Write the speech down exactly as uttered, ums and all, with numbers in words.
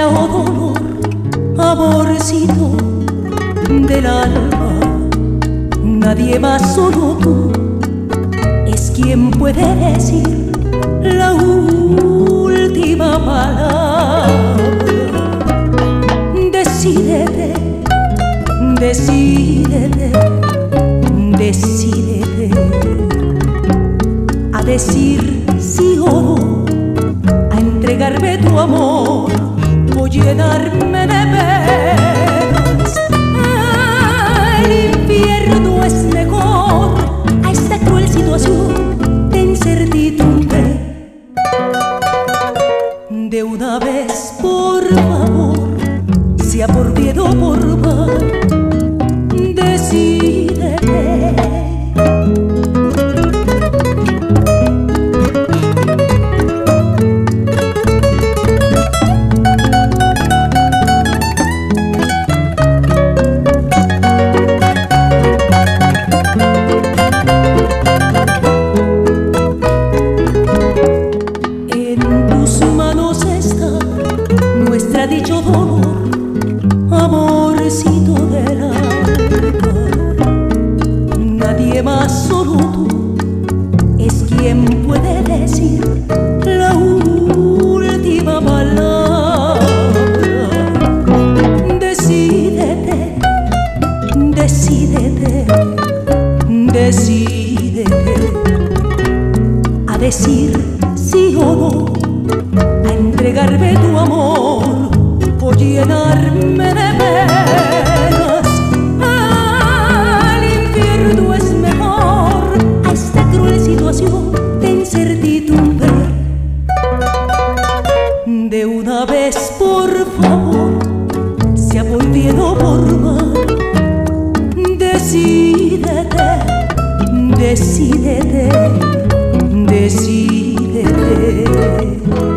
pena o dolor, amorcito del alma, nadie más, solo tú es quien puede decir la última palabra. Decídete, decídete, decídete a decir sí o no, a entregarme tu amor o llenarme de penas. El infierno es mejor a esta cruel situación de incertidumbre. De una vez, por favor, sea por bien o por mal, decídete. Dicho dolor, amorcito del alma, nadie más, solo tú es quien puede decir la última palabra. Decídete, decídete, decídete a decir sí o no, a entregarme tu amor o llenarme de penas. El infierno es mejor a esta cruel situación de incertidumbre. De una vez, por favor, sea por bien o por mal, decídete, decídete, decídete.